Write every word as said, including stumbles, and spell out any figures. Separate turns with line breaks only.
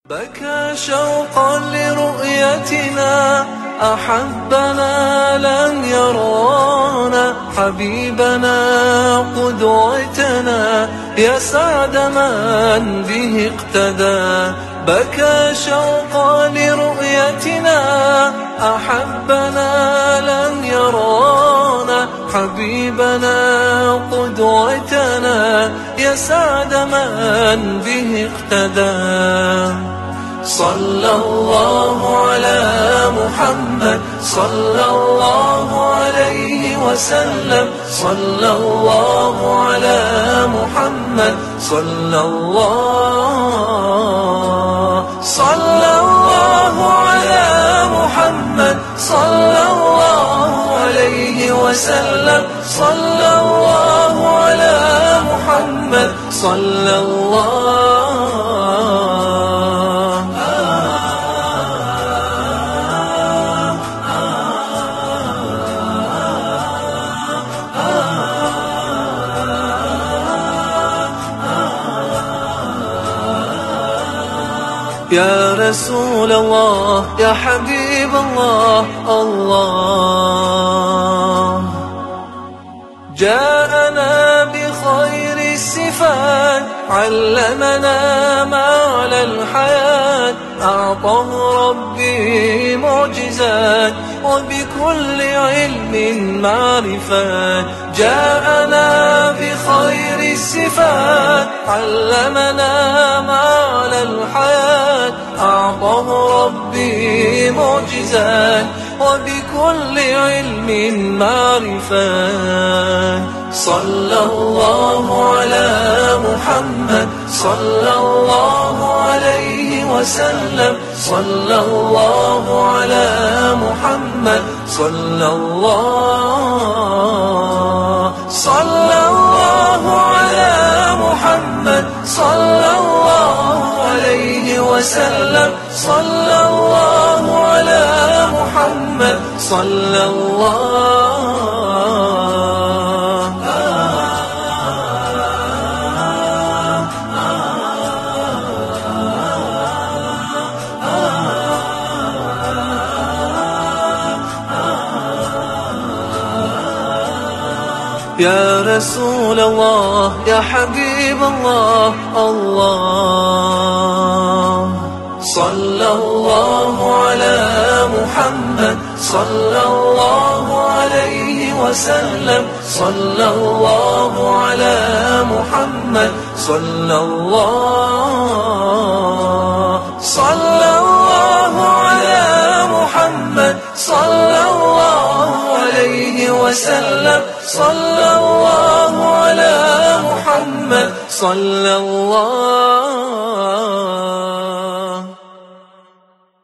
بكى شوقا لرؤيتنا، أحبنا لم يرانا، حبيبنا قدوتنا، يسعد من به اقتدى. بكى شوقا لرؤيتنا، أحبنا لم يرانا، حبيبنا قدوتنا، يسعد من به اقتدى. صلى الله على محمد، صلى الله عليه وسلم، صلى الله على محمد، صلى الله صلى الله على محمد، صلى الله عليه وسلم، صلى الله على محمد، صلى الله. يا رسول الله، يا حبيب الله، الله جاءنا بخير الصفات، علمنا معنى الحياة، أعطاه ربي معجزات، وبكل علم معرفات. جاءنا بخير الصفات، علمنا معنى الحياة، أعطاه ربي معجزات، وبكل علم معرفات. صلى الله على محمد، صلى الله عليه وسلم، صلى الله على محمد، صلى الله صلى الله على محمد، صلى الله عليه وسلم، صلى الله على محمد، صلى الله. يا رسول الله، يا حبيب الله، الله صلى الله على محمد، صلى الله عليه وسلم، صلى الله على محمد، صلى الله صلى الله على محمد، صلى الله عليه وسلم، صلى الله على محمد، صلى الله.